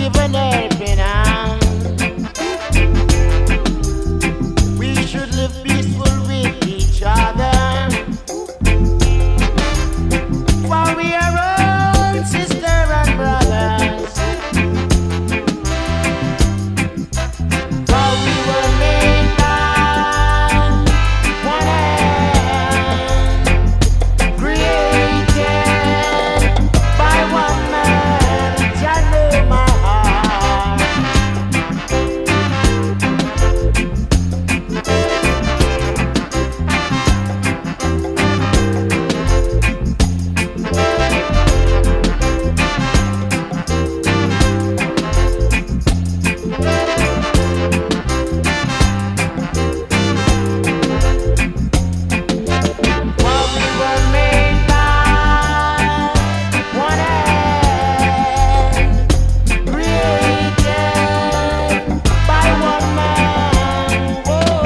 give an helping hand. We should live peaceful with each other. For we are all sister and brothers. For we were made by one hand, created by one man. Jah know my heart. For we were made by one hand, created by one man. Oh,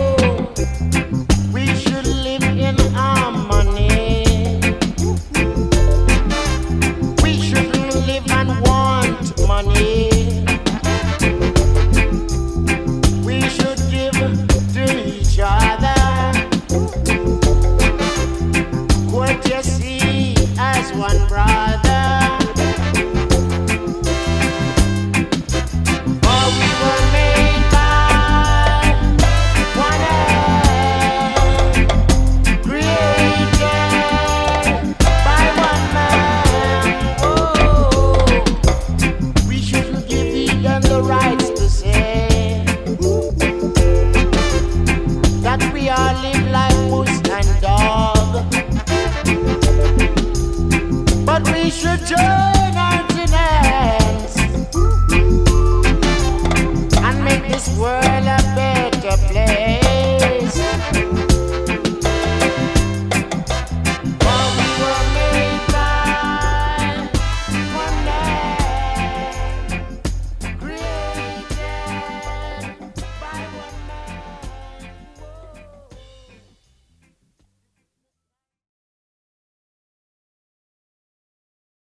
we should live in harmony. We shouldn't live and want money. We should give to each other courtesy as one brother. For we were made by one hand, created by one man. Oh, we shouldn't give them the rights to say that we all live like moose and dog. But we should join hands in hands and make this world